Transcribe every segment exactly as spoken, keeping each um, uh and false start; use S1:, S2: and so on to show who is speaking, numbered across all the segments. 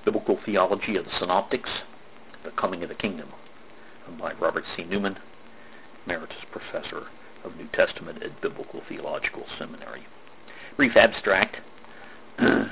S1: Biblical Theology of the Synoptics, The Coming of the Kingdom, by Robert C. Newman, Emeritus Professor of New Testament at Biblical Theological Seminary. Brief abstract. A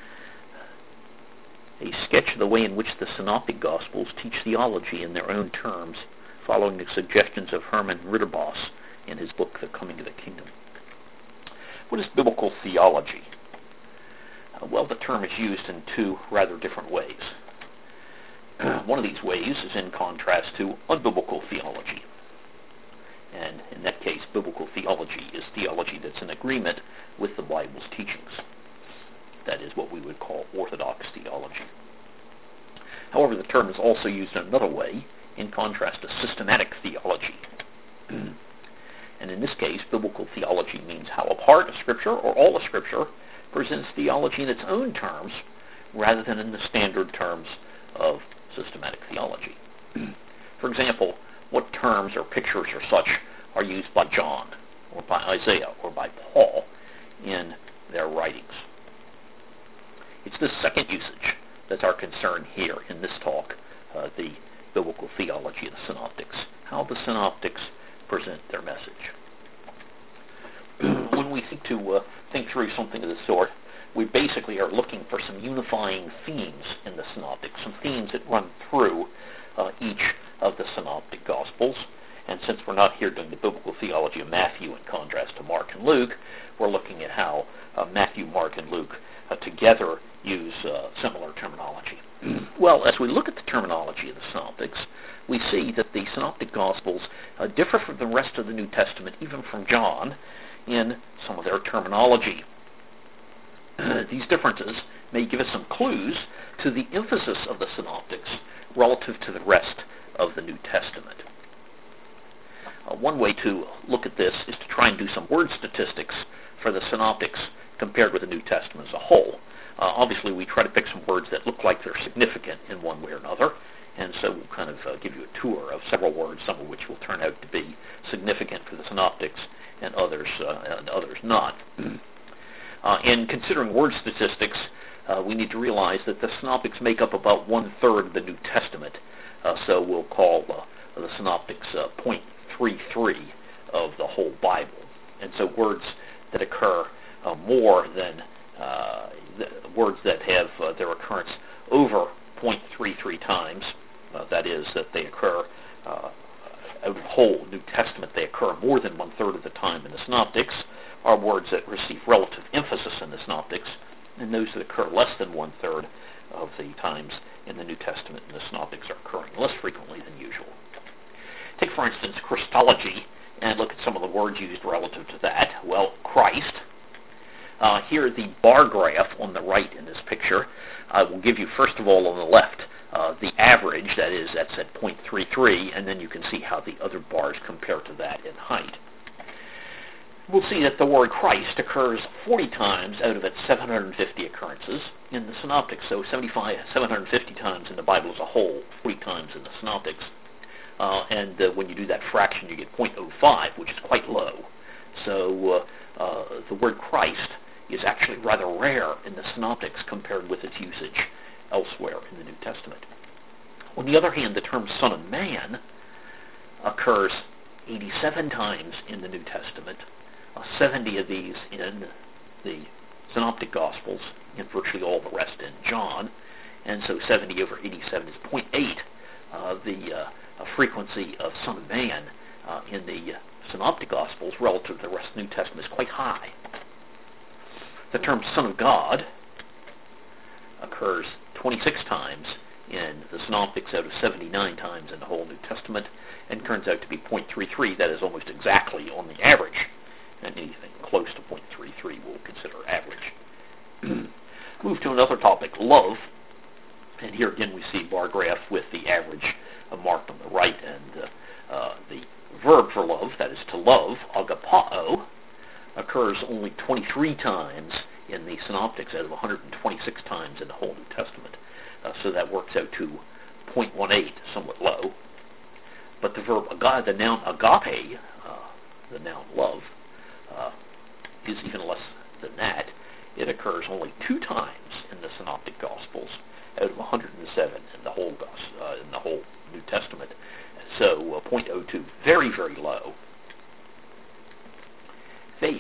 S1: sketch of the way in which the Synoptic Gospels teach theology in their own terms, following the suggestions of Herman Ridderbos in his book, The Coming of the Kingdom. What is biblical theology? Uh, well, the term is used in two rather different ways. One of these ways is in contrast to unbiblical theology. And in that case, biblical theology is theology that's in agreement with the Bible's teachings. That is what we would call orthodox theology. However, the term is also used in another way, in contrast to systematic theology. And in this case, biblical theology means how a part of Scripture, or all of Scripture, presents theology in its own terms, rather than in the standard terms of systematic theology. For example, what terms or pictures or such are used by John, or by Isaiah, or by Paul in their writings? It's this second usage that's our concern here in this talk, uh, the biblical theology of the Synoptics, how the Synoptics present their message. When we seek to uh, think through something of this sort, we basically are looking for some unifying themes in the Synoptics, some themes that run through uh, each of the Synoptic Gospels. And since we're not here doing the biblical theology of Matthew in contrast to Mark and Luke, we're looking at how uh, Matthew, Mark, and Luke uh, together use uh, similar terminology. Well, as we look at the terminology of the Synoptics, we see that the Synoptic Gospels uh, differ from the rest of the New Testament, even from John, in some of their terminology. These differences may give us some clues to the emphasis of the Synoptics relative to the rest of the New Testament. Uh, one way to look at this is to try and do some word statistics for the Synoptics compared with the New Testament as a whole. Uh, obviously, we try to pick some words that look like they're significant in one way or another, and so we'll kind of uh, give you a tour of several words, some of which will turn out to be significant for the Synoptics, and others uh, and others not. Uh, in considering word statistics, uh, we need to realize that the Synoptics make up about one-third of the New Testament, uh, so we'll call uh, the Synoptics uh, zero point three three of the whole Bible. And so words that occur uh, more than uh, the words that have uh, their occurrence over zero point three three times, uh, that is, that they occur uh, out of the whole New Testament, they occur more than one-third of the time in the Synoptics, are words that receive relative emphasis in the Synoptics, and those that occur less than one-third of the times in the New Testament in the Synoptics are occurring less frequently than usual. Take, for instance, Christology, and look at some of the words used relative to that. Well, Christ. Uh, here, the bar graph on the right in this picture uh, will give you, first of all, on the left, uh, the average, that is, that's at zero point three three, and then you can see how the other bars compare to that in height. We'll see that the word Christ occurs forty times out of its seven hundred fifty occurrences in the Synoptics, so seventy-five, seven hundred fifty times in the Bible as a whole, forty times in the Synoptics. Uh, and uh, when you do that fraction, you get zero point zero five, which is quite low. So uh, uh, the word Christ is actually rather rare in the Synoptics compared with its usage elsewhere in the New Testament. On the other hand, the term Son of Man occurs eighty-seven times in the New Testament, uh, seventy of these in the Synoptic Gospels, and virtually all the rest in John, and so seventy over eighty-seven is zero point eight. Uh, the uh, frequency of Son of Man uh, in the uh, Synoptic Gospels relative to the rest of the New Testament is quite high. The term Son of God occurs twenty-six times in the Synoptics out of seventy-nine times in the whole New Testament, and turns out to be zero point three three, that is almost exactly on the average, and anything close to zero point three three we'll consider average. Move to another topic, love, and here again we see a bar graph with the average uh, marked on the right, and uh, uh, the verb for love, that is to love, agapao, occurs only twenty-three times in the Synoptics out of one hundred twenty-six times in the whole New Testament. Uh, so that works out to zero point one eight, somewhat low. But the verb, aga, the noun agape, uh, the noun love, uh, is even less than that. It occurs only two times in the Synoptic Gospels out of one hundred seven in the whole uh, in the whole New Testament. So uh, zero point zero two, very, very low. Faith.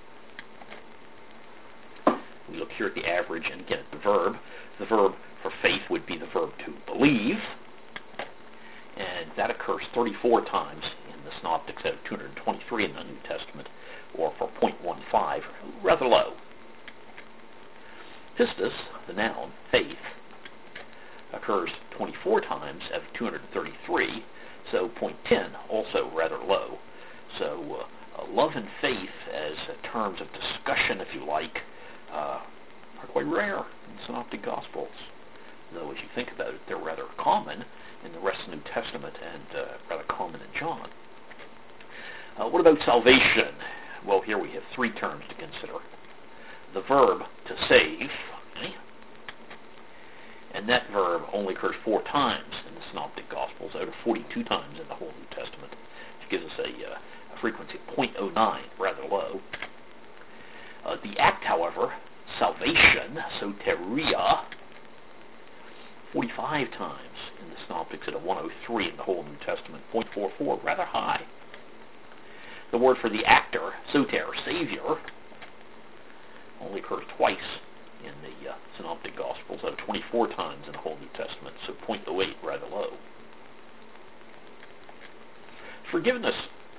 S1: We look here at the average and again at the verb. The verb for faith would be the verb to believe, and that occurs thirty-four times in the Synoptics out of two hundred twenty-three in the New Testament, or for zero point one five, rather low. Pistis, the noun, faith, occurs twenty-four times out of two hundred thirty-three, so zero point one zero, also rather low. So uh, love and faith as uh, terms of discussion, if you like, uh, are quite rare in the Synoptic Gospels. Though as you think about it, they're rather common in the rest of the New Testament and uh, rather common in John. Uh, what about salvation? Well, here we have three terms to consider. The verb to save, okay? And that verb only occurs four times in the Synoptic Gospels out of forty-two times in the whole New Testament, which gives us a, uh, a frequency of zero point zero nine, rather low. Uh, the act, however, salvation, soteria, forty-five times in the Synoptics at a one hundred three in the whole New Testament, zero point four four, rather high. The word for the actor, soter, savior, only occurs twice in the uh, Synoptic Gospels out of twenty-four times in the whole New Testament, so zero point zero eight, rather low. Forgiveness.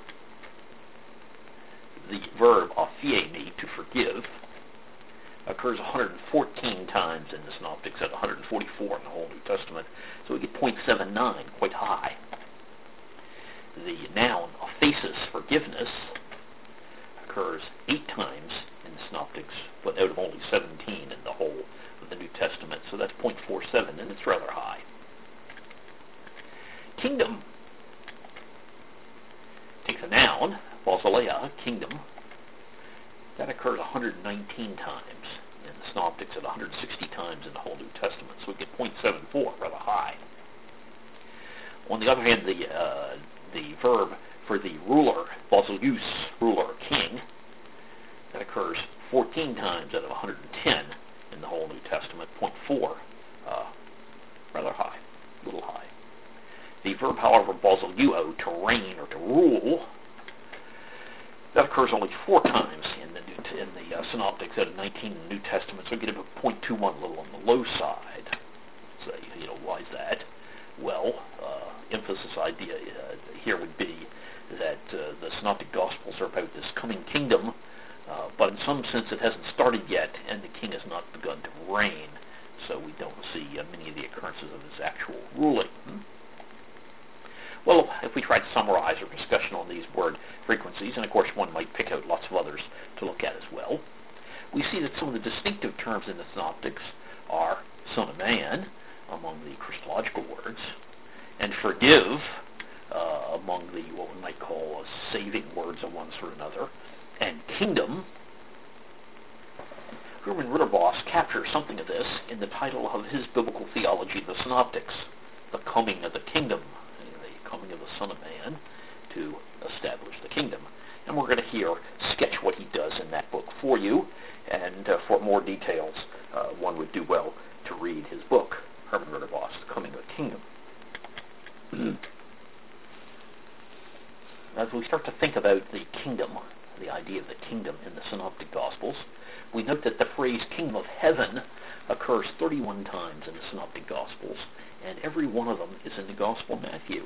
S1: The verb aphiemi, to forgive, occurs one hundred fourteen times in the Synoptics out of one hundred forty-four in the whole New Testament, so we get zero point seven nine, quite high. The noun aphesis, forgiveness, occurs eight times in the Synoptics, but out of only seventeen in the whole of the New Testament, so that's zero point four seven, and it's rather high. Kingdom. Take the noun, basileia, kingdom. That occurs one hundred nineteen times in the Synoptics and one hundred sixty times in the whole New Testament, so we get zero point seven four, rather high. On the other hand, the uh, the verb for the ruler, basileus, ruler, king, that occurs fourteen times out of one hundred ten in the whole New Testament, zero point four, uh, rather high, a little high. The verb, however, basileuo, to reign or to rule, that occurs only four times in the New in the uh, Synoptics out of nineteen in the New Testament, so we get about zero point two one, a little on the low side. So, you know, why is that? Well, uh, emphasis idea uh, here would be that uh, the Synoptic Gospels are about this coming kingdom, uh, but in some sense it hasn't started yet, and the king has not begun to reign, so we don't see uh, many of the occurrences of his actual ruling. Hmm? Well, if we try to summarize our discussion on these word frequencies, and of course one might pick out lots of others to look at as well, we see that some of the distinctive terms in the Synoptics are Son of Man, among the Christological words, and forgive, uh, among the what we might call uh, saving words of one sort or another, and kingdom. Herman Ridderbos captures something of this in the title of his biblical theology, The Synoptics, The Coming of the Kingdom, the coming of the Son of Man to establish the kingdom. And we're going to here sketch what he does in that book for you, and uh, for more details, uh, one would do well to read his book, Herman Ridderbos, The Coming of the Kingdom. As we start to think about the kingdom, the idea of the kingdom in the Synoptic Gospels, we note that the phrase kingdom of heaven occurs thirty-one times in the Synoptic Gospels, and every one of them is in the Gospel of Matthew.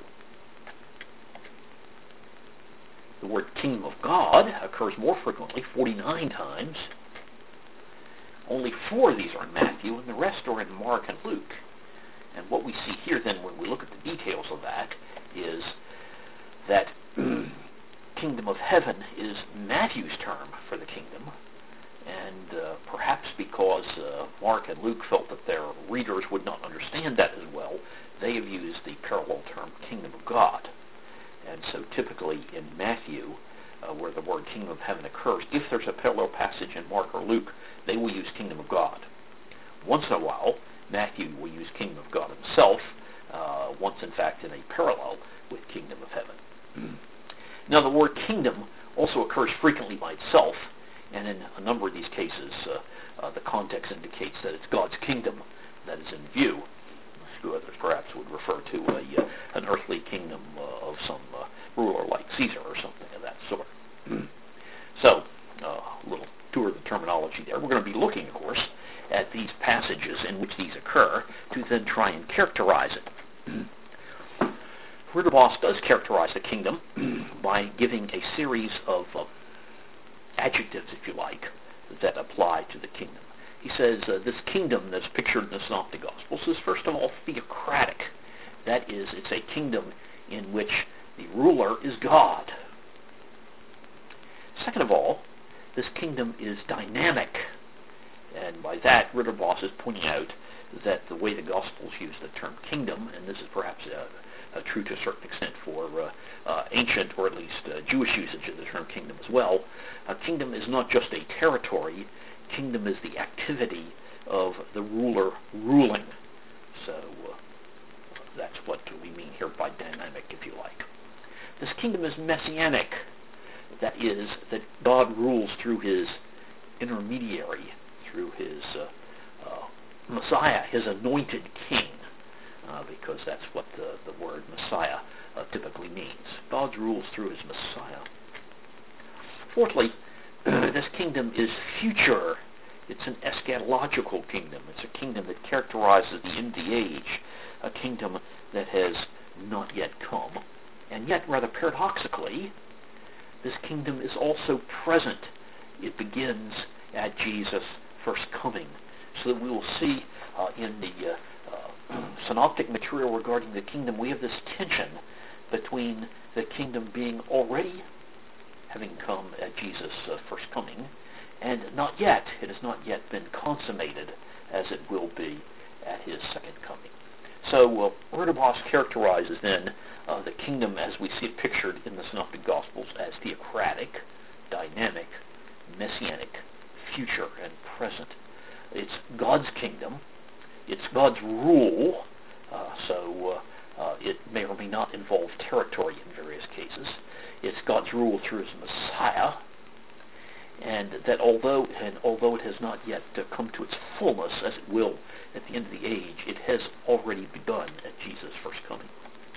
S1: The word kingdom of God occurs more frequently, forty-nine times. Only four of these are in Matthew, and the rest are in Mark and Luke. And what we see here then when we look at the details of that is that kingdom of heaven is Matthew's term for the kingdom, and uh, perhaps because uh, Mark and Luke felt that their readers would not understand that as well, they have used the parallel term kingdom of God. And so typically in Matthew, uh, where the word kingdom of heaven occurs, if there's a parallel passage in Mark or Luke, they will use kingdom of God. Once in a while, Matthew will use kingdom of God himself, uh, once in fact in a parallel with kingdom of heaven. Now the word kingdom also occurs frequently by itself And in a number of these cases, uh, uh, the context indicates that it's God's kingdom that is in view. Others perhaps would refer to a, uh, an earthly kingdom uh, of some uh, ruler like Caesar or something of that sort. So, uh, a little tour of the terminology there. We're going to be looking, of course, at these passages in which these occur to then try and characterize it. Ridderbos does characterize the kingdom by giving a series of uh, adjectives, if you like, that apply to the kingdom. He says uh, this kingdom that's pictured in the Synoptic Gospels is first of all theocratic. That is, it's a kingdom in which the ruler is God. Second of all, this kingdom is dynamic. And by that, Ridderbos is pointing out that the way the Gospels use the term kingdom, and this is perhaps uh, uh, true to a certain extent for uh, uh, ancient or at least uh, Jewish usage of the term kingdom as well, a kingdom is not just a territory. Kingdom is the activity of the ruler ruling. So uh, that's what we mean here by dynamic, if you like. This kingdom is messianic. That is, that God rules through his intermediary, through his uh, uh, Messiah, his anointed king, uh, because that's what the, the word Messiah uh, typically means. God rules through his Messiah. Fourthly, this kingdom is future. It's an eschatological kingdom. It's a kingdom that characterizes the end of the age, a kingdom that has not yet come. And yet, rather paradoxically, this kingdom is also present. It begins at Jesus' first coming. So that we will see uh, in the uh, uh, synoptic material regarding the kingdom, we have this tension between the kingdom being already having come at Jesus' uh, first coming, and not yet. It has not yet been consummated as it will be at his second coming. So uh, Ridderbos characterizes then uh, the kingdom as we see it pictured in the Synoptic Gospels as theocratic, dynamic, messianic, future, and present. It's God's kingdom. It's God's rule. Uh, so uh, uh, it may or may not involve territory in various cases. It's God's rule through his Messiah, and that although and although it has not yet uh, come to its fullness, as it will at the end of the age, it has already begun at Jesus' first coming.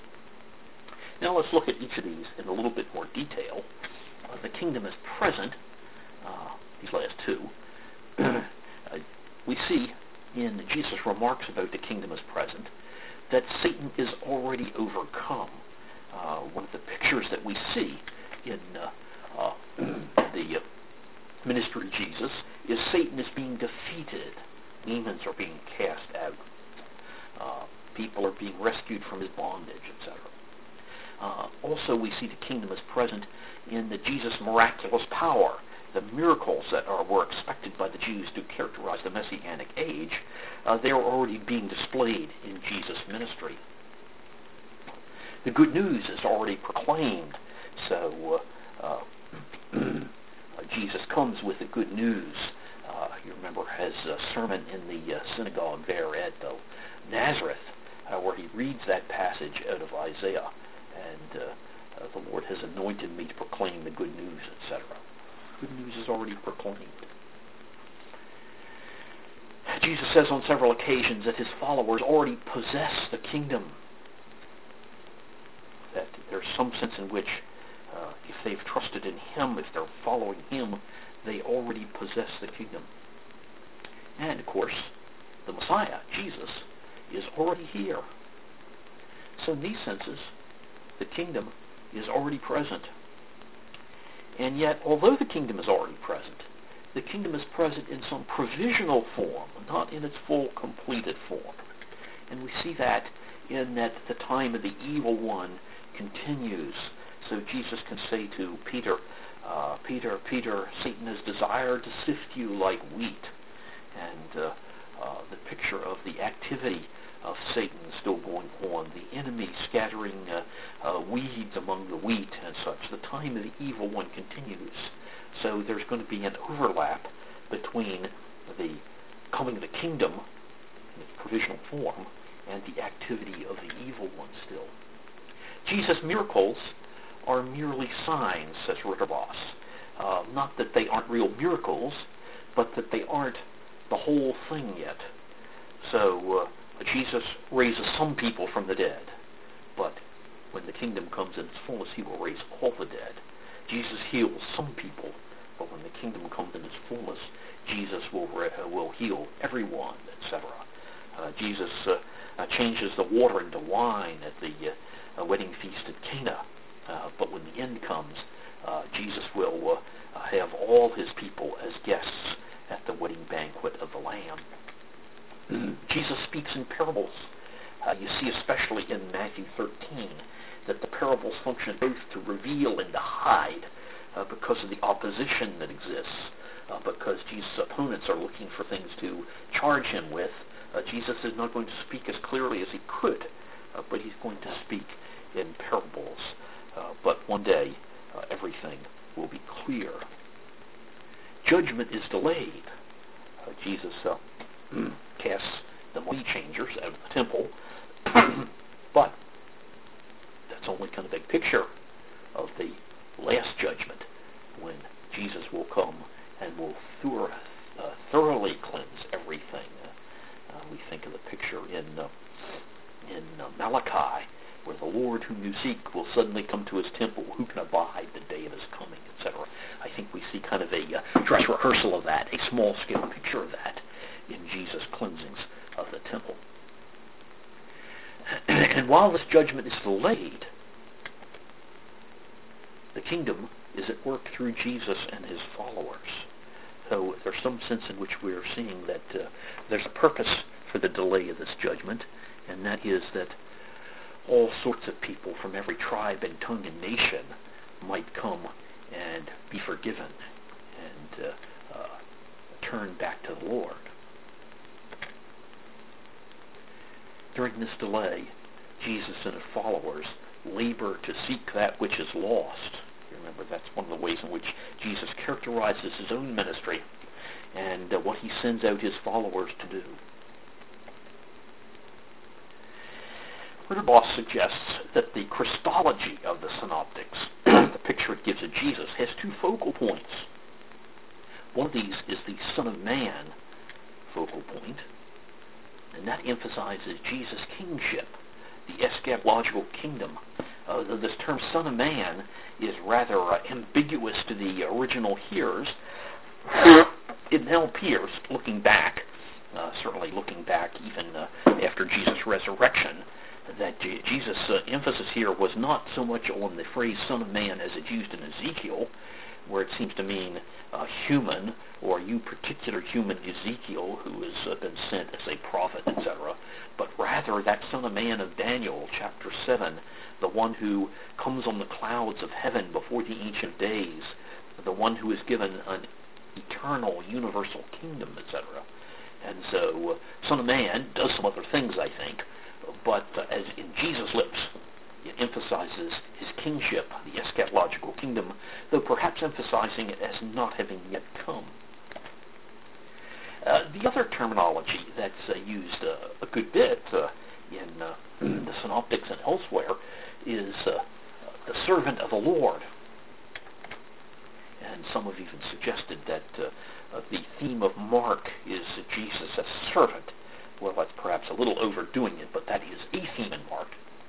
S1: Now let's look at each of these in a little bit more detail. Uh, the kingdom is present, uh, these last two. uh, we see in Jesus' remarks about the kingdom as present that Satan is already overcome. Uh, one of the pictures that we see in uh, uh, the uh, ministry of Jesus is Satan is being defeated. Demons are being cast out. Uh, people are being rescued from his bondage, et cetera. Uh, also, we see the kingdom as present in the Jesus' miraculous power. The miracles that are, were expected by the Jews to characterize the Messianic age, uh, they are already being displayed in Jesus' ministry. The good news is already proclaimed. So uh, uh, Jesus comes with the good news. Uh, you remember his uh, sermon in the uh, synagogue there at uh, Nazareth, uh, where he reads that passage out of Isaiah, and uh, uh, the Lord has anointed me to proclaim the good news, et cetera. Good news is already proclaimed. Jesus says on several occasions that his followers already possess the kingdom. That there's some sense in which uh, if they've trusted in him, if they're following him, they already possess the kingdom. And, of course, the Messiah, Jesus, is already here. So in these senses, the kingdom is already present. And yet, although the kingdom is already present, the kingdom is present in some provisional form, not in its full, completed form. And we see that in that the time of the evil one continues. So Jesus can say to Peter, uh, Peter, Peter, Satan has desired to sift you like wheat. And uh, uh, the picture of the activity of Satan still going on, the enemy scattering uh, uh, weeds among the wheat and such. The time of the evil one continues. So there's going to be an overlap between the coming of the kingdom in its provisional form and the activity of the evil one still. Jesus' miracles are merely signs, says Ridderbos. Uh, not that they aren't real miracles, but that they aren't the whole thing yet. So uh, Jesus raises some people from the dead, but when the kingdom comes in its fullness, he will raise all the dead. Jesus heals some people, but when the kingdom comes in its fullness, Jesus will uh, will heal everyone, et cetera. Uh, Jesus uh, uh, changes the water into wine at the uh, uh, wedding feast at Cana, uh, but when the end comes, uh, Jesus will uh, uh, have all his people as guests at the wedding banquet of the Lamb. Jesus speaks in parables. Uh, you see especially in Matthew thirteen that the parables function both to reveal and to hide uh, because of the opposition that exists, uh, because Jesus' opponents are looking for things to charge him with. Uh, Jesus is not going to speak as clearly as he could, uh, but he's going to speak in parables. Uh, but one day, uh, everything will be clear. Judgment is delayed. Uh, Jesus uh, casts the money changers out of the temple, but that's only kind of a picture of the last judgment, when Jesus will come and will thor- uh, thoroughly cleanse everything. Uh, we think of the picture in uh, in uh, Malachi, where the Lord whom you seek will suddenly come to his temple. Who can abide the day of his coming, et cetera. I think we see kind of a uh, dress rehearsal of that, a small-scale picture of that in Jesus' cleansings of the temple. And while this judgment is delayed, the kingdom is at work through Jesus and his followers. So there's some sense in which we are seeing that uh, there's a purpose for the delay of this judgment, and that is that all sorts of people from every tribe and tongue and nation might come and be forgiven and uh, uh, turn back to the Lord. During this delay, Jesus and his followers labor to seek that which is lost. Remember, that's one of the ways in which Jesus characterizes his own ministry and uh, what he sends out his followers to do. Ritterboss suggests that the Christology of the Synoptics, the picture it gives of Jesus, has two focal points. One of these is the Son of Man focal point, and that emphasizes Jesus' kingship, the eschatological kingdom. Uh, this term Son of Man is rather uh, ambiguous to the original hearers. It now appears, looking back, uh, certainly looking back even uh, after Jesus' resurrection, that J- Jesus' uh, emphasis here was not so much on the phrase Son of Man as it's used in Ezekiel, where it seems to mean uh, human, or you particular human Ezekiel who has uh, been sent as a prophet, et cetera, but rather that Son of Man of Daniel, chapter seven, the one who comes on the clouds of heaven before the Ancient Days, the one who is given an eternal, universal kingdom, et cetera. And so, uh, Son of Man does some other things, I think, but uh, as in Jesus' lips, it emphasizes his kingship, the eschatological kingdom, though perhaps emphasizing it as not having yet come. Uh, the other terminology that's uh, used uh, a good bit uh, in uh, the Synoptics and elsewhere is uh, the servant of the Lord. And some have even suggested that uh, uh, the theme of Mark is Jesus as servant. Well, that's perhaps a little overdoing it, but that is a theme in Mark.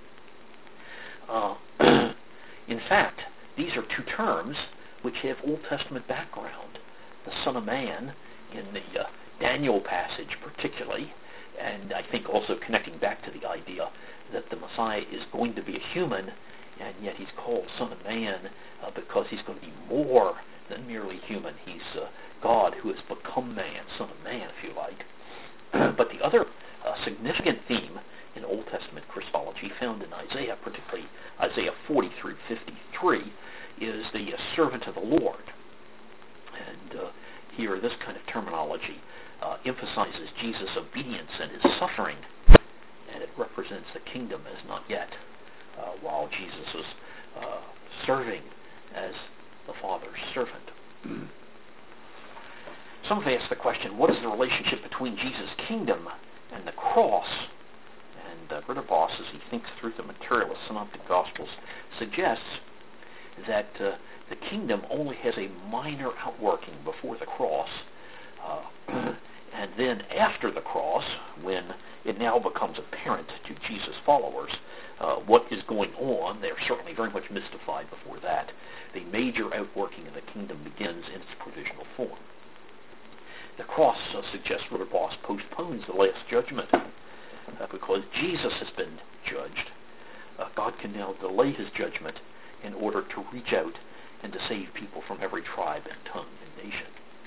S1: Uh, in fact, these are two terms which have Old Testament background. The Son of Man in the uh, Daniel passage particularly, and I think also connecting back to the idea that the Messiah is going to be a human, and yet he's called Son of Man uh, because he's going to be more than merely human. He's uh, God who has become man, Son of Man, if you like. But the other uh, significant theme in Old Testament Christology found in Isaiah, particularly Isaiah forty through fifty-three, is the uh, servant of the Lord. And uh, here this kind of terminology uh, emphasizes Jesus' obedience and his suffering, and it represents the kingdom as not yet, uh, while Jesus is uh, serving as the Father's servant. Mm. Some have asked the question, what is the relationship between Jesus' kingdom and the cross? And uh, Ritterboss, as he thinks through the material of Synoptic Gospels, suggests that uh, the kingdom only has a minor outworking before the cross, uh, and then after the cross, when it now becomes apparent to Jesus' followers uh, what is going on, they're certainly very much mystified before that. The major outworking of the kingdom begins in its provisional form. The cross uh, suggests Brother Boss postpones the last judgment uh, because Jesus has been judged. Uh, God can now delay his judgment in order to reach out and to save people from every tribe and tongue and nation.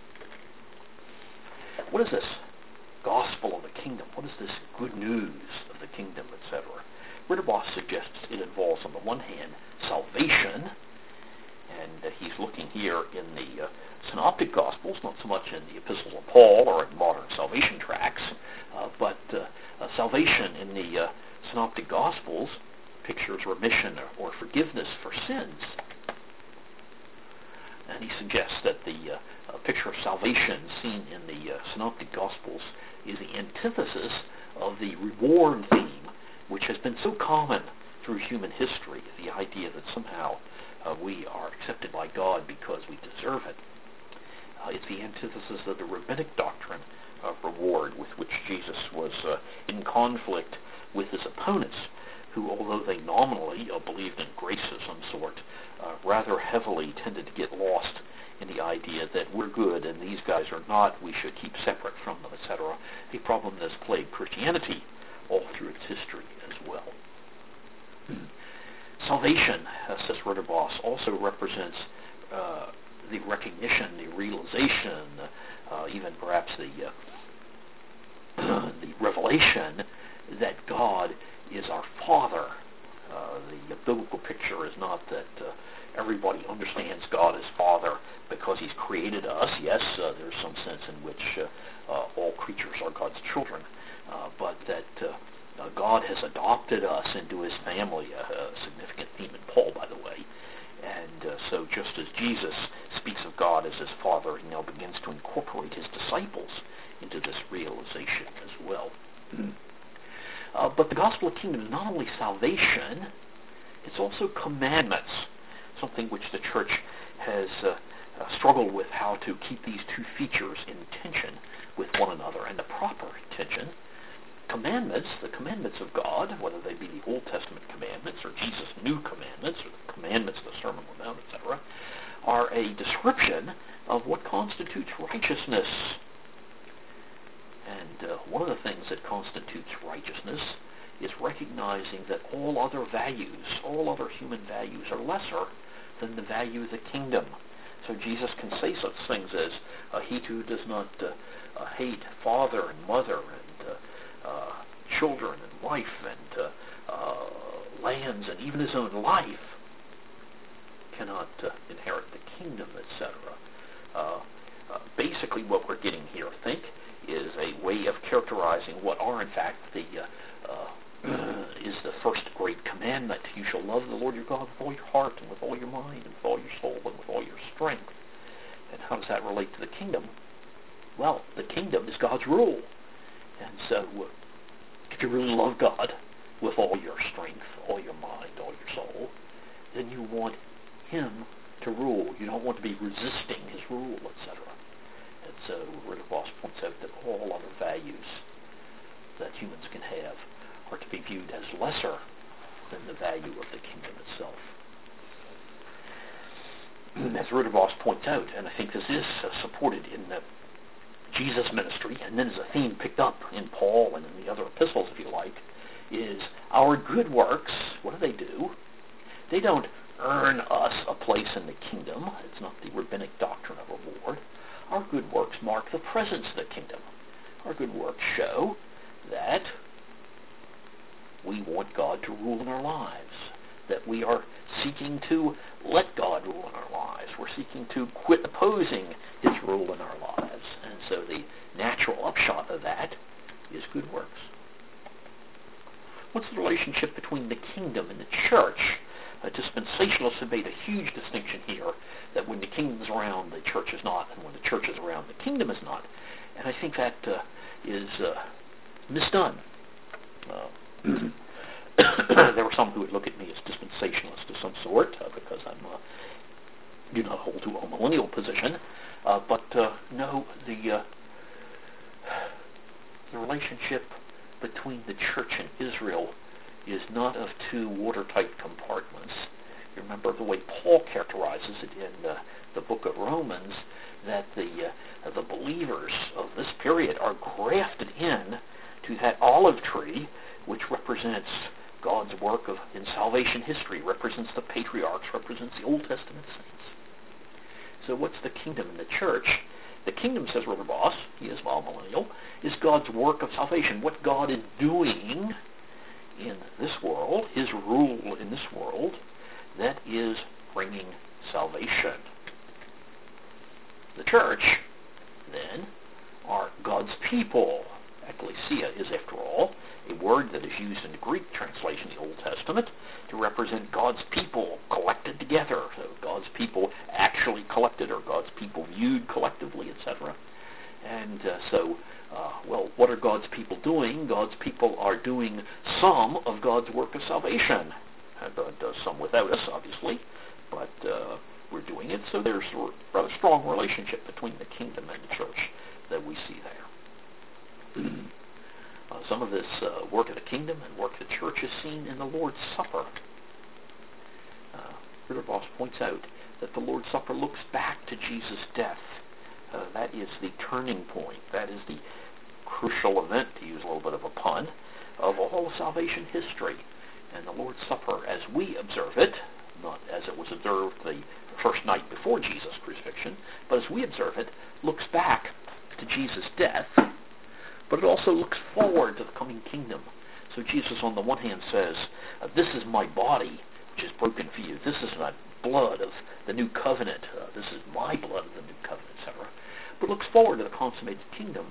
S1: What is this gospel of the kingdom? What is this good news of the kingdom, et cetera? Ridderbos suggests it involves, on the one hand, salvation, and uh, he's looking here in the uh, Synoptic Gospels, not so much in the epistles of Paul or in modern salvation tracts, uh, but uh, uh, salvation in the uh, Synoptic Gospels pictures remission or, or forgiveness for sins. And he suggests that the uh, uh, picture of salvation seen in the uh, Synoptic Gospels is the antithesis of the reward theme, which has been so common through human history, the idea that somehow uh, we are accepted by God because we deserve it. Uh, it's the antithesis of the rabbinic doctrine of reward, with which Jesus was uh, in conflict with his opponents, who, although they nominally uh, believed in grace of some sort, uh, rather heavily tended to get lost in the idea that we're good and these guys are not, we should keep separate from them, et cetera, a problem that has plagued Christianity all through its history as well. Salvation, uh, says Ridderbos, also represents uh, the recognition, the realization, uh, even perhaps the uh, the revelation that God is our Father. Uh, the biblical picture is not that uh, everybody understands God as Father because he's created us. Yes, uh, there's some sense in which uh, uh, all creatures are God's children, uh, but that uh, uh, God has adopted us into his family, a, a significant theme in Paul, by the way. And uh, so just as Jesus speaks of God as his Father, he now begins to incorporate his disciples into this realization as well. Uh, but the gospel of the kingdom is not only salvation, it's also commandments, something which the church has uh, uh, struggled with, how to keep these two features in tension with one another, and the proper tension. Commandments, the commandments of God, whether they be the Old Testament commandments or Jesus' new commandments, or the commandments of the Sermon on the Mount, et cetera, are a description of what constitutes righteousness. And uh, one of the things that constitutes righteousness is recognizing that all other values, all other human values, are lesser than the value of the kingdom. So Jesus can say such things as, uh, he who does not uh, uh, hate father and mother and uh, uh, children and wife and uh, uh, lands and even his own life cannot uh, inherit the kingdom, et cetera. Uh, uh, basically what we're getting here, I think, is a way of characterizing what are in fact the uh, uh, is the first great commandment. You shall love the Lord your God with all your heart and with all your mind and with all your soul and with all your strength. And how does that relate to the kingdom? Well, the kingdom is God's rule. And so uh, if you really love God with all your strength, all your mind, all your soul, then you want him to rule. You don't want to be resisting his rule, et cetera. And so Ridderbos points out that all other values that humans can have are to be viewed as lesser than the value of the kingdom itself. As Ridderbos points out, and I think this is uh, supported in the Jesus' ministry, and then is a theme picked up in Paul and in the other epistles, if you like, is our good works. What do they do? They don't earn us a place in the kingdom. It's not the rabbinic doctrine of reward. Our good works mark the presence of the kingdom. Our good works show that we want God to rule in our lives, that we are seeking to let God rule in our lives. We're seeking to quit opposing his rule in our lives. And so the natural upshot of that is good works. What's the relationship between the kingdom and the church? Uh, dispensationalists have made a huge distinction here that when the kingdom is around, the church is not, and when the church is around, the kingdom is not. And I think that uh, is uh, misdone. Uh, there were some who would look at me as dispensationalist of some sort uh, because I'm uh, do not hold to a millennial position, uh, but uh, no, the uh, the relationship between the church and Israel is not of two watertight compartments. You remember the way Paul characterizes it in uh, the book of Romans, that the uh, the believers of this period are grafted in to that olive tree, which represents God's work of in salvation history, represents the patriarchs, represents the Old Testament saints. So what's the kingdom in the church? The kingdom, says Brother Boss, he is millennial, is God's work of salvation. What God is doing in this world, his rule in this world, that is bringing salvation. The church, then, are God's people. Ecclesia is, after all, a word that is used in the Greek translation of the Old Testament to represent God's people collected together. So God's people actually collected, or God's people viewed collectively, et cetera. And uh, so, uh, well, what are God's people doing? God's people are doing some of God's work of salvation. And God does some without us, obviously, but uh, we're doing it. So there's a rather strong relationship between the kingdom and the church that we see there. Uh, some of this uh, work of the kingdom and work of the church is seen in the Lord's Supper. Uh, Brother Boss points out that the Lord's Supper looks back to Jesus' death. Uh, that is the turning point. That is the crucial event, to use a little bit of a pun, of all salvation history. And the Lord's Supper, as we observe it, not as it was observed the first night before Jesus' crucifixion, but as we observe it, looks back to Jesus' death, but it also looks forward to the coming kingdom. So Jesus, on the one hand, says, uh, this is my body, which is broken for you. This is my blood of the new covenant. Uh, this is my blood of the new covenant, et cetera. But looks forward to the consummated kingdom.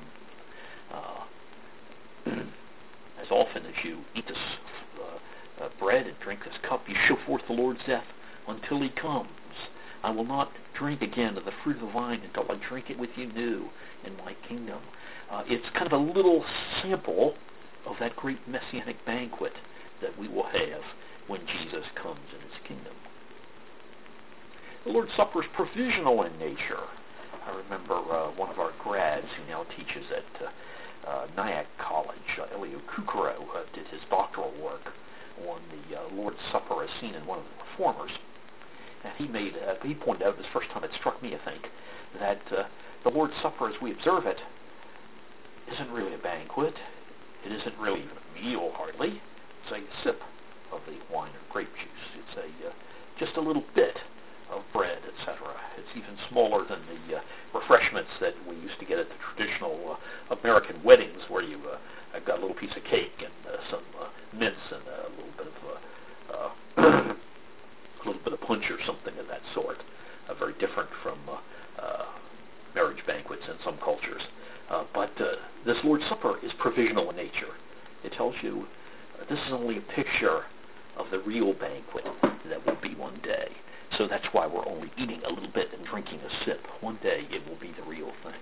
S1: Uh, as often as you eat this uh, uh, bread and drink this cup, you show forth the Lord's death until he comes. I will not drink again of the fruit of the vine until I drink it with you new in my kingdom. Uh, it's kind of a little sample of that great messianic banquet that we will have when Jesus comes in his kingdom. The Lord's Supper is provisional in nature. I remember uh, one of our grads who now teaches at uh, uh, Nyack College, uh, Elio Kukuro, uh, did his doctoral work on the uh, Lord's Supper as seen in one of the Reformers. And he made, uh, he pointed out, this first time it struck me, I think, that uh, the Lord's Supper as we observe it isn't really a banquet. It isn't really even a meal, hardly. It's a sip of the wine or grape juice. It's a uh, just a little bit of bread, et cetera. It's even smaller than the uh, refreshments that we used to get at the traditional uh, American weddings, where you uh, got a little piece of cake and uh, some uh, mince and a little bit of uh, uh, a little bit of punch or something of that sort. Uh, very different from uh, uh, marriage banquets in some cultures. Uh, but uh, this Lord's Supper is provisional in nature. It tells you uh, this is only a picture of the real banquet that will be one day. So that's why we're only eating a little bit and drinking a sip. One day it will be the real thing.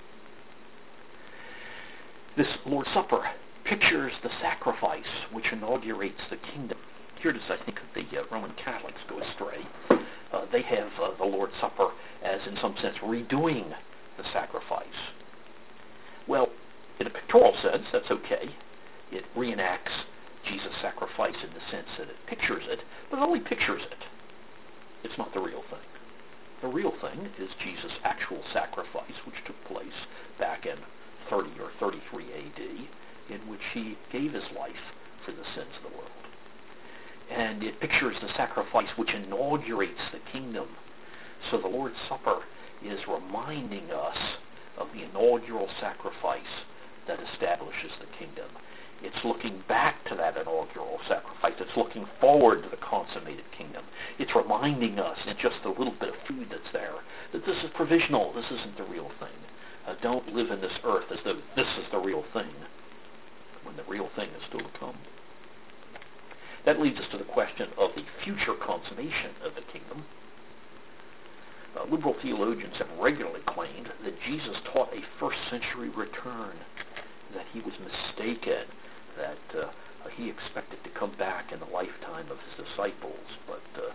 S1: This Lord's Supper pictures the sacrifice which inaugurates the kingdom. Here does, I think, the uh, Roman Catholics go astray. Uh, they have uh, the Lord's Supper as, in some sense, redoing the sacrifice. Well, in a pictorial sense, that's okay. It reenacts Jesus' sacrifice in the sense that it pictures it, but it only pictures it. It's not the real thing. The real thing is Jesus' actual sacrifice, which took place back in thirty or thirty-three A D, in which he gave his life for the sins of the world. And it pictures the sacrifice which inaugurates the kingdom. So the Lord's Supper is reminding us of the inaugural sacrifice that establishes the kingdom. It's looking back to that inaugural sacrifice. It's looking forward to the consummated kingdom. It's reminding us in just a little bit of food that's there that this is provisional. This isn't the real thing. Uh, don't live in this earth as though this is the real thing, when the real thing is still to come. That leads us to the question of the future consummation of the kingdom. Uh, liberal theologians have regularly claimed that Jesus taught a first century return, that he was mistaken, that uh, he expected to come back in the lifetime of his disciples, but uh,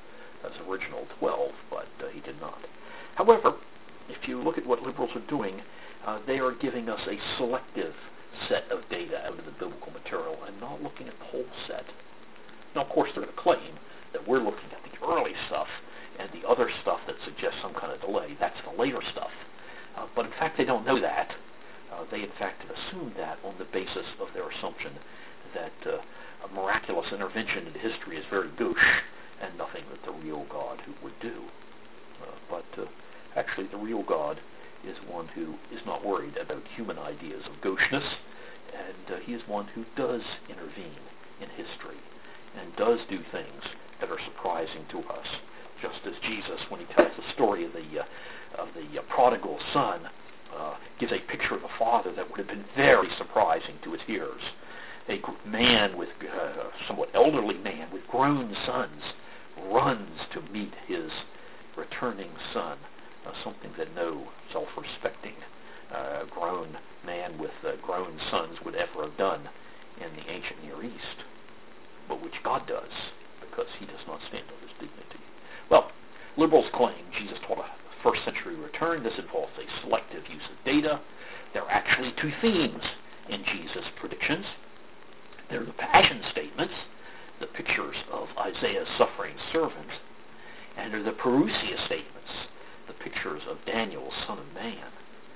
S1: as original twelve, but uh, he did not. However, if you look at what liberals are doing, uh, they are giving us a selective set of data out of the biblical material and not looking at the whole set. Now, of course, they're going to claim that we're looking at the early stuff and the other stuff that suggests some kind of delay. That's the later stuff. Uh, but in fact, they don't know that. Uh, they, in fact, have assumed that on the basis of their assumption that uh, a miraculous intervention in history is very gauche and nothing that the real God who would do. Uh, but uh, actually, the real God is one who is not worried about human ideas of gaucheness, and uh, he is one who does intervene in history and does do things that are surprising to us, just as Jesus, when he tells the story of the uh, of the uh, prodigal son, uh, gives a picture of the father that would have been very surprising to his hearers. A man with uh, somewhat elderly man with grown sons runs to meet his returning son, uh, something that no self-respecting uh, grown man with uh, grown sons would ever have done in the ancient Near East, but which God does, because he does not stand on his dignity. Well, liberals claim Jesus taught a first century return. This involves a selective use of data. There are actually two themes in Jesus' predictions. There are the passion statements, the pictures of Isaiah's suffering servant, and there are the parousia statements, the pictures of Daniel, son of man.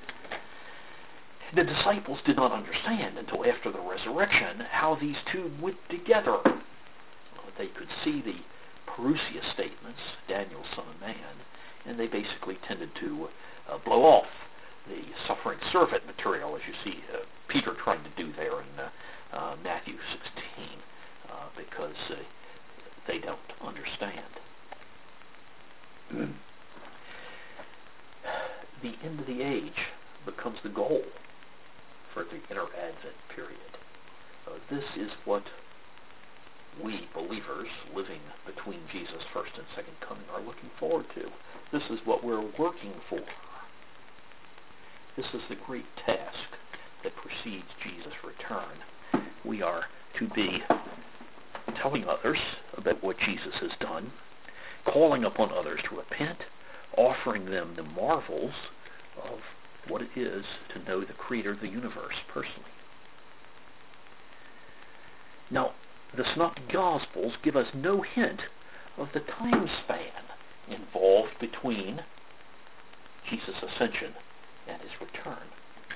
S1: The disciples did not understand until after the resurrection how these two went together. They could see the parousia statements, Daniel, son of man, and they basically tended to uh, blow off the suffering servant material, as you see uh, Peter trying to do there in uh, uh, Matthew sixteen, uh, because uh, they don't understand. The end of the age becomes the goal for the inner Advent period. Uh, this is what we believers living between Jesus' first and second coming are looking forward to. This is what we're working for. This is the great task that precedes Jesus' return. We are to be telling others about what Jesus has done, calling upon others to repent, offering them the marvels of what it is to know the Creator of the universe personally. Now, the Synoptic Gospels give us no hint of the time span involved between Jesus' ascension and his return.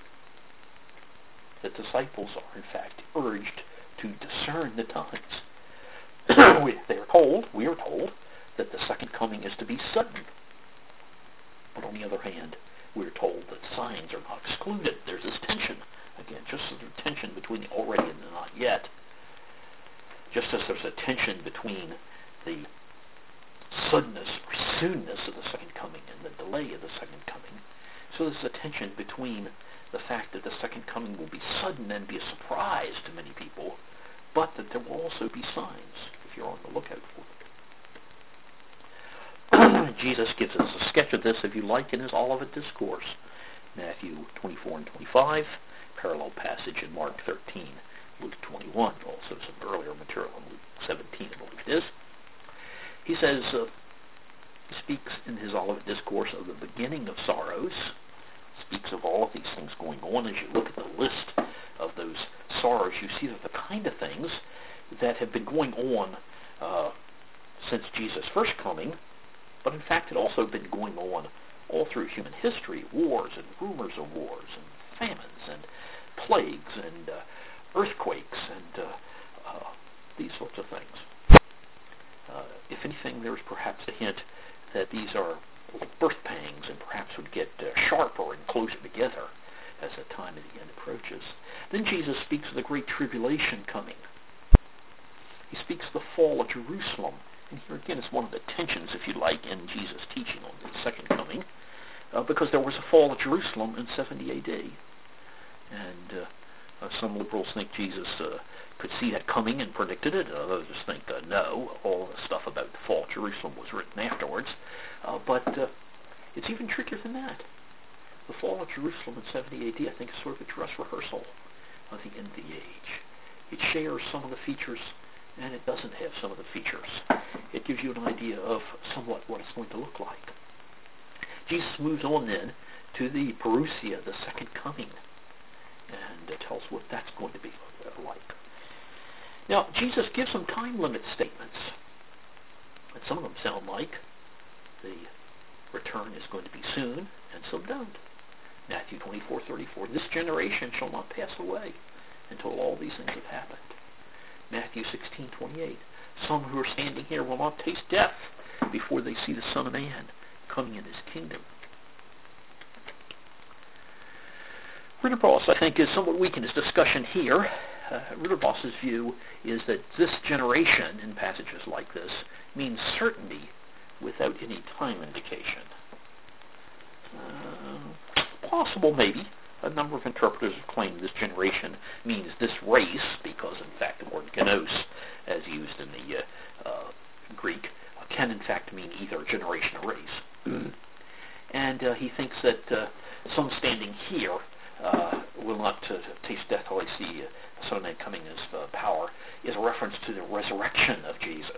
S1: The disciples are, in fact, urged to discern the times. we, they are told, we are told, that the second coming is to be sudden. But on the other hand, we are told that signs are not excluded. There's this tension, again, just as there's a tension between the already and the not yet. Just as there's a tension between the suddenness or soonness of the second coming and the delay of the second coming, so there's a tension between the fact that the second coming will be sudden and be a surprise to many people, but that there will also be signs if you're on the lookout for it. Jesus gives us a sketch of this, if you like, in his Olivet Discourse. Matthew twenty-four and twenty-five, parallel passage in Mark thirteen. Luke twenty-one, also some earlier material in Luke seventeen, I believe it is. He says, uh, he speaks in his Olivet Discourse of the beginning of sorrows, speaks of all of these things going on. As you look at the list of those sorrows, you see that the kind of things that have been going on uh, since Jesus' first coming, but in fact had also been going on all through human history, wars and rumors of wars and famines and plagues and uh, earthquakes and uh, uh, these sorts of things. Uh, if anything, there's perhaps a hint that these are like birth pangs and perhaps would get uh, sharper and closer together as the time of the end approaches. Then Jesus speaks of the great tribulation coming. He speaks of the fall of Jerusalem. And here again is one of the tensions, if you like, in Jesus' teaching on the second coming, uh, because there was a fall of Jerusalem in seventy A D. And uh, Uh, some liberals think Jesus uh, could see that coming and predicted it. Others think, uh, no, all the stuff about the fall of Jerusalem was written afterwards. Uh, but uh, it's even trickier than that. The fall of Jerusalem in seventy A D, I think, is sort of a dress rehearsal of the end of the age. It shares some of the features and it doesn't have some of the features. It gives you an idea of somewhat what it's going to look like. Jesus moves on then to the parousia, the second coming, and uh, tells what that's going to be like. Now, Jesus gives some time limit statements, and some of them sound like the return is going to be soon, and some don't. Matthew twenty-four thirty-four, this generation shall not pass away until all these things have happened. Matthew sixteen twenty-eight, some who are standing here will not taste death before they see the Son of Man coming in his kingdom. Ridderbos, I think, is somewhat weak in his discussion here. Uh, Ridderbos's view is that this generation, in passages like this, means certainty without any time indication. Uh, possible, maybe. A number of interpreters have claimed this generation means this race, because, in fact, the word genos, as used in the uh, uh, Greek, uh, can, in fact, mean either generation or race. Mm. And uh, he thinks that uh, some standing here uh, will not uh, taste death till they see uh, the Son of Man coming in his uh, power, is a reference to the resurrection of Jesus.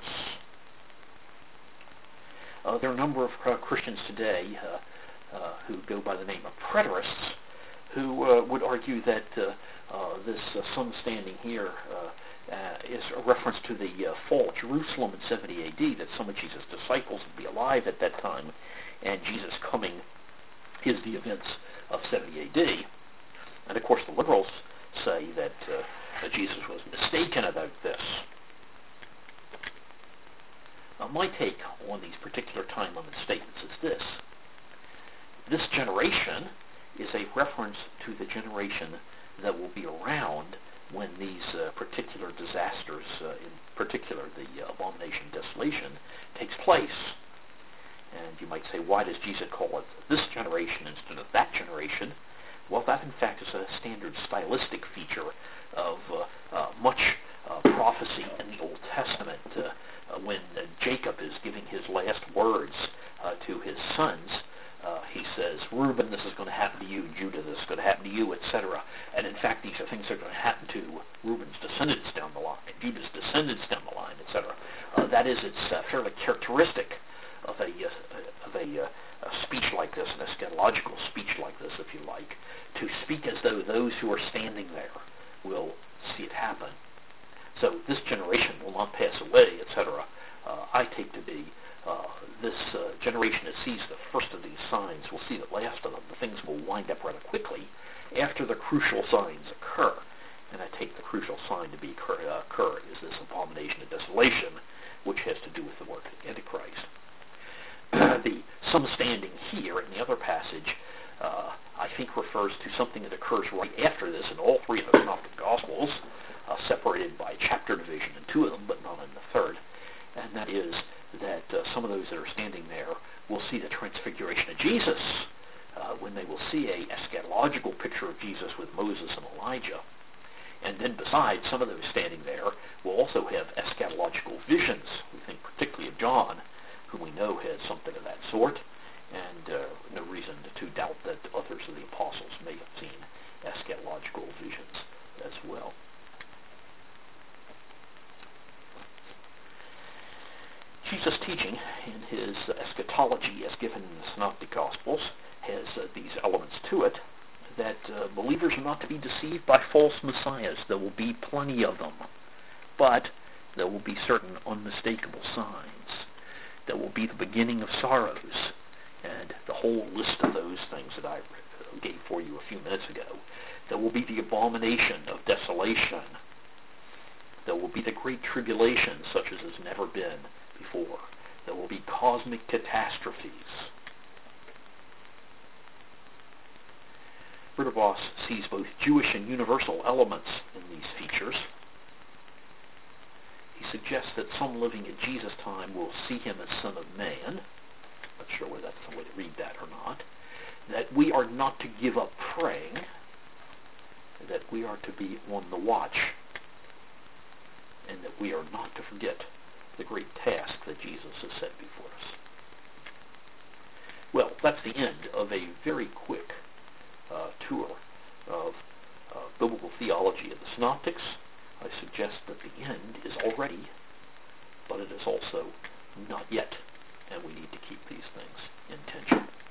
S1: Uh, there are a number of uh, Christians today uh, uh, who go by the name of preterists, who uh, would argue that uh, uh, this uh, sun standing here uh, uh, is a reference to the uh, fall of Jerusalem in seventy A D, that some of Jesus' disciples would be alive at that time, and Jesus coming is the events of seventy A D. And of course the liberals say that, uh, that Jesus was mistaken about this. Uh, my take on these particular time limit statements is this. This generation is a reference to the generation that will be around when these uh, particular disasters, uh, in particular the uh, abomination of desolation, takes place. And you might say, why does Jesus call it this generation instead of that generation? Well, that in fact is a standard stylistic feature of uh, uh, much uh, prophecy in the Old Testament. Uh, uh, when uh, Jacob is giving his last words uh, to his sons, Uh, he says, Reuben, this is going to happen to you. Judah, this is going to happen to you, et cetera. And in fact, these are things that are going to happen to Reuben's descendants down the line, Judah's descendants down the line, et cetera. Uh, that is, it's uh, fairly characteristic of a uh, of a, uh, a speech like this, an eschatological speech like this, if you like, to speak as though those who are standing there will see it happen. So this generation will not pass away, et cetera. Uh, I take to be Uh, this uh, generation that sees the first of these signs will see the last of them. The things will wind up rather quickly after the crucial signs occur. And I take the crucial sign to be occur, uh, occur is this abomination of desolation, which has to do with the work of the Antichrist. The some standing here in the other passage, uh, I think refers to something that occurs right after this in all three of the Synoptic Gospels, uh, separated by chapter division in two of them, but not in the third. And that is that uh, some of those that are standing there will see the transfiguration of Jesus, uh, when they will see a eschatological picture of Jesus with Moses and Elijah. And then besides, some of those standing there will also have eschatological visions. We think particularly of John, who we know has something of that sort, and uh, no reason to doubt that others of the apostles may have seen eschatological visions as well. Jesus' teaching in his uh, eschatology as given in the Synoptic Gospels has uh, these elements to it, that uh, believers are not to be deceived by false messiahs. There will be plenty of them, but there will be certain unmistakable signs. There will be the beginning of sorrows, and the whole list of those things that I gave for you a few minutes ago. There will be the abomination of desolation. There will be the great tribulation, such as has never been before. There will be cosmic catastrophes. Ridderbos sees both Jewish and universal elements in these features. He suggests that some living at Jesus' time will see him as Son of Man. Not sure whether that's the way to read that or not. That we are not to give up praying. That we are to be on the watch. And that we are not to forget the great task that Jesus has set before us. Well, that's the end of a very quick uh, tour of uh, biblical theology of the Synoptics. I suggest that the end is already, but it is also not yet, and we need to keep these things in tension.